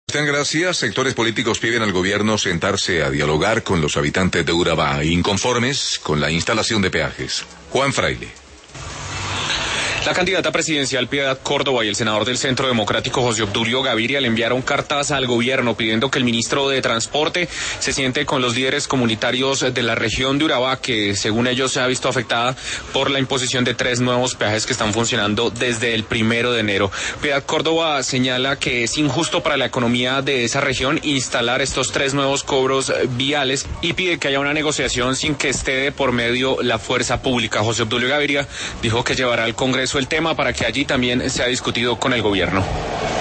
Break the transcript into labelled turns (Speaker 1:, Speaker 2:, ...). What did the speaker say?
Speaker 1: Gracias. Sectores políticos piden al gobierno sentarse a dialogar con los habitantes de Urabá, inconformes con la instalación de peajes. Juan Fraile.
Speaker 2: La candidata presidencial Piedad Córdoba y el senador del Centro Democrático José Obdulio Gaviria le enviaron cartas al gobierno pidiendo que el ministro de Transporte se siente con los líderes comunitarios de la región de Urabá, que según ellos se ha visto afectada por la imposición de 3 nuevos peajes que están funcionando desde el 1 de enero. Piedad Córdoba señala que es injusto para la economía de esa región instalar estos 3 nuevos cobros viales y pide que haya una negociación sin que esté de por medio la fuerza pública. José Obdulio Gaviria dijo que llevará al Congreso el tema para que allí también sea discutido con el gobierno.